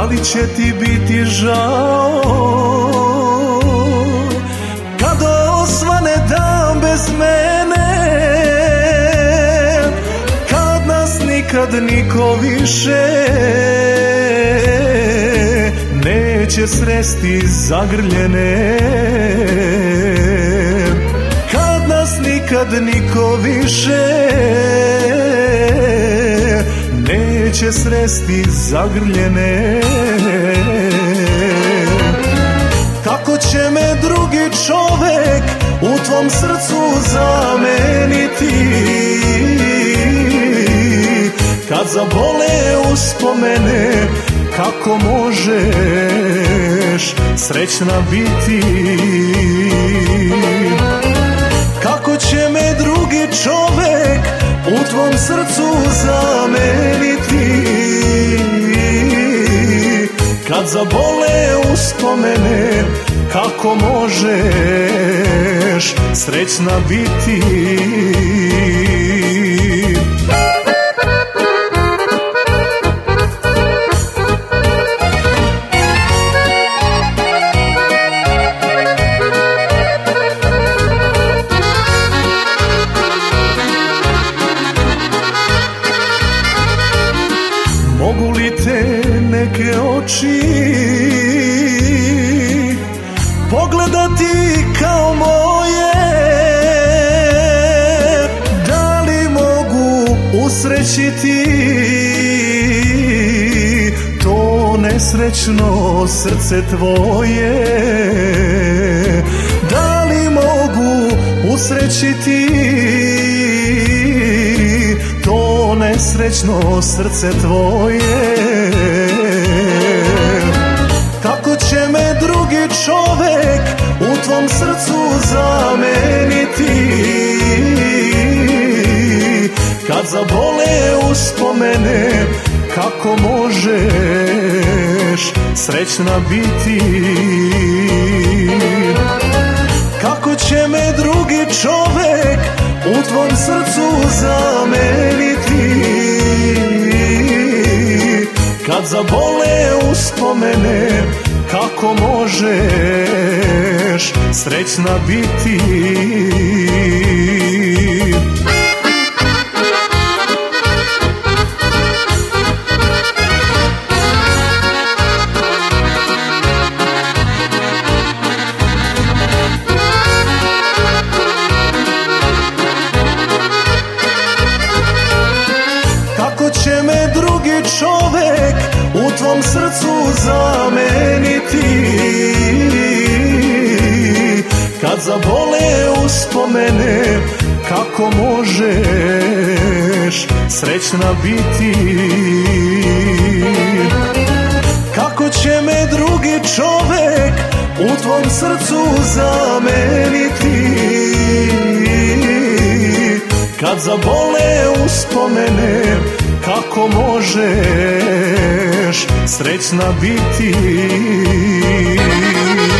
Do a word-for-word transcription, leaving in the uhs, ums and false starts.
li će ti biti žao kad osvane dan bez mene, kad nas nikad niko više neće sresti zagrljene, kad nas nikad niko više neće sresti zagrljene. Kako će me drugi čovek u tvom srcu zameniti, kad zabole uspomene, kako možeš srećna biti? Kako će me drugi čovek u tvom srcu zameniti, kad zabole uspomene, kako možeš srećna biti? Mogu li te neke oči pogledati kao moje? Da li mogu usrećiti to nesrećno srce tvoje? Da li mogu usrećiti to nesrećno srce tvoje? Kako će me drugi čovek u tvom srcu zameniti, kad zabole uspomene, kako možeš srećna biti? Kako će me drugi čovek u tvom srcu zameniti, kad zabole uspomene, kako možeš srećna biti? Kako će me drugi čovek u tvom srcu zameniti, kad zabole uspomene, kako možeš srećna biti? Kako će me drugi čovek u tvom srcu zameniti, kad zabole uspomene, kako možeš srećna biti?